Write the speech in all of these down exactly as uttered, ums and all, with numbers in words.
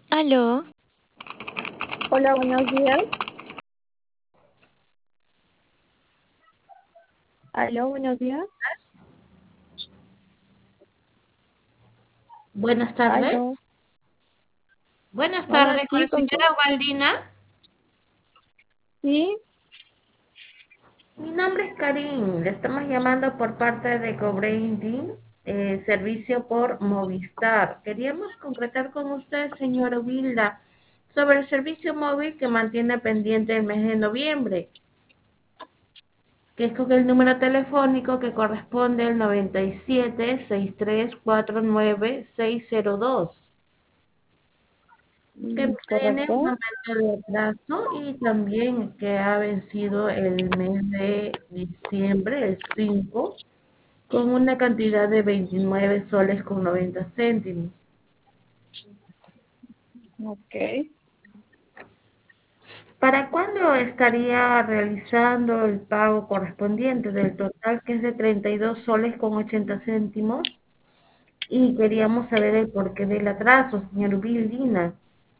Aló, Hola, buenos días. Aló, buenos días. Buenas Aló. tardes. Buenas Hola, tardes, con sí, la ¿con quién? señora Waldina. Sí, Mi nombre es Karin. Le estamos llamando por parte de Cobranding, eh, servicio por Movistar. Queríamos concretar con usted, señora Wilda, sobre el servicio móvil que mantiene pendiente el mes de noviembre, que es con el número telefónico que corresponde al noventa y siete sesenta y tres cuarenta y nueve seiscientos dos. Que mm, tiene un correcto. momento de atraso y también que ha vencido el mes de diciembre, el cinco, con una cantidad de veintinueve soles con noventa céntimos. Ok. ¿Para cuándo estaría realizando el pago correspondiente del total que es de treinta y dos soles con ochenta céntimos? Y queríamos saber el porqué del atraso, señor Vildina.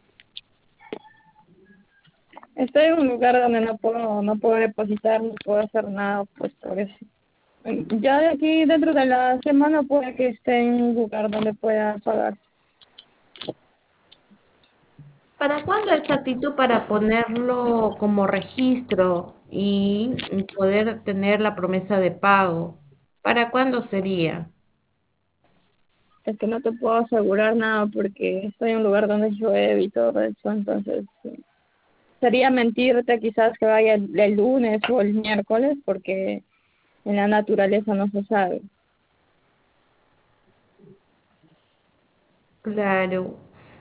Estoy en un lugar donde no puedo, no puedo depositar, no puedo hacer nada, pues por eso. Mm, Ya de aquí dentro de la semana puede que esté en un lugar donde pueda pagar. ¿Para cuándo exactitud para ponerlo como registro y poder tener la promesa de pago? ¿Para cuándo sería? Es que no te puedo asegurar nada porque estoy en un lugar donde llueve y todo eso, entonces sí. Sería mentirte quizás que vaya el, el lunes o el miércoles porque en la naturaleza no se sabe. Claro.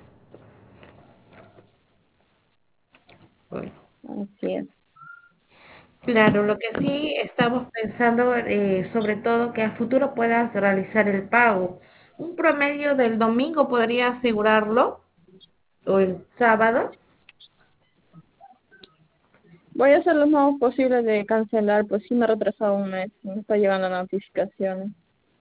Bueno, Así es. claro, lo que sí estamos pensando, eh, sobre todo, que a futuro puedas realizar el pago. Un promedio del domingo podría asegurarlo, o el sábado. Voy a hacer lo más posible de cancelar, pues sí me he retrasado un mes, me está llegando notificaciones.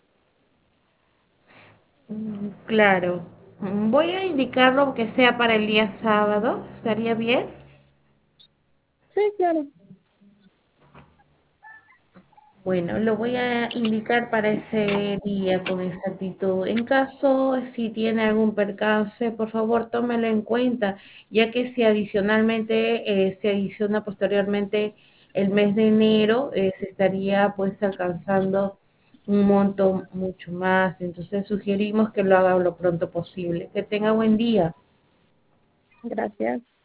Mm, claro. Mm, Voy a indicarlo que sea para el día sábado. ¿Estaría bien? Sí, claro. Bueno, lo voy a indicar para ese día con exactitud. En caso, si tiene algún percance, por favor, tómelo en cuenta, ya que si adicionalmente eh, se adiciona posteriormente el mes de enero, eh, se estaría pues alcanzando un monto mucho más. Entonces sugerimos que lo haga lo pronto posible. Que tenga buen día. Gracias.